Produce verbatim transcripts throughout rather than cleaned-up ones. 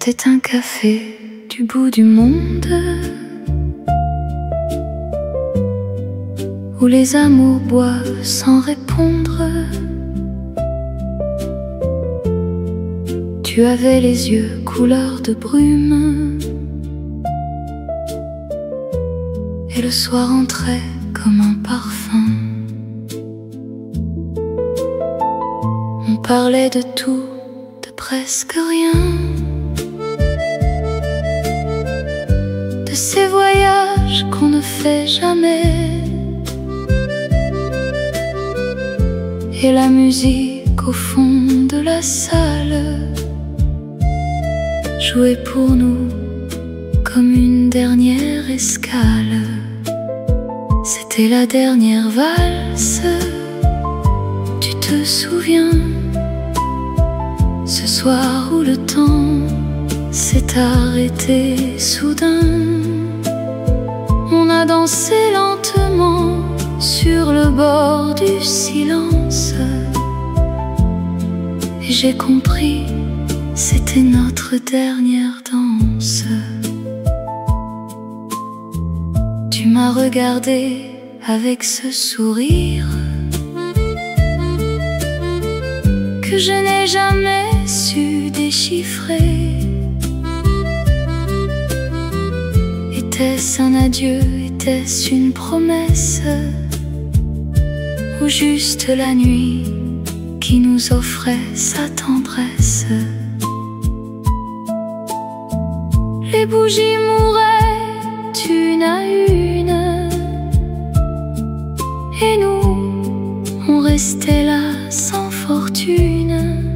C'était un café du bout du monde où les amours boivent sans répondre. Tu avais les yeux couleur de brume et le soir entrait comme un parfum. On parlait de tout, de presque rien, de ces voyages qu'on ne fait jamais, et la musique au fond de la salle jouait pour nous comme une dernière escale. C'était la dernière valse, tu te souviens? Ce soir où le temps s'est arrêté soudain, on a dansé lentement sur le bord du silence, et j'ai compris, c'était notre dernière danse. Tu m'as regardé avec ce sourire que je n'ai jamais su déchiffrer. Était-ce un adieu, était-ce une promesse, ou juste la nuit qui nous offrait sa tendresse? Les bougies mouraient une à une, et nous, on restait là sans fortune,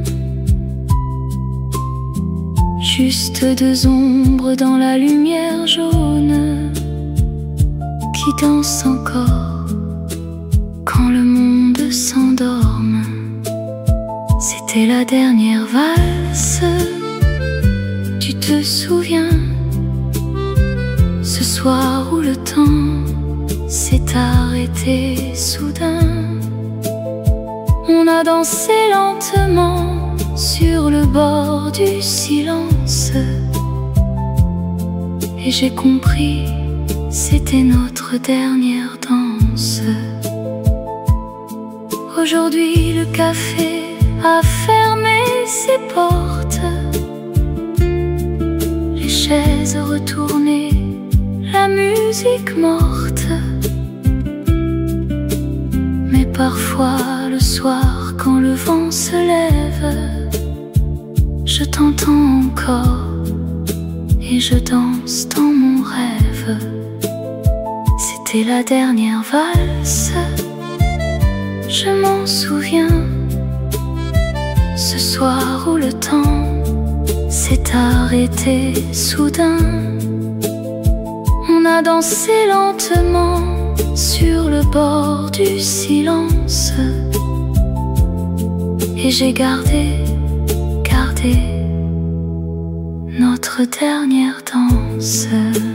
juste deux ombres dans la lumière jaune qui dansent encore quand le monde s'endorme. C'était la dernière valse, tu te souviens? Ce soir où le temps s'est arrêté soudain, on a dansé lentement sur le bord du silence, et j'ai compris, c'était notre dernière danse. Aujourd'hui le café a fermé ses portes, les chaises retournées, la musique morte. Mais parfois le soir quand le vent se lève, je t'entends encore et je danse dans mon rêve. C'était la dernière valse, je m'en souviens. Ce soir où le temps s'est arrêté soudain, on a dansé lentement sur le bord du silence, et j'ai gardé, gardé notre dernière danse.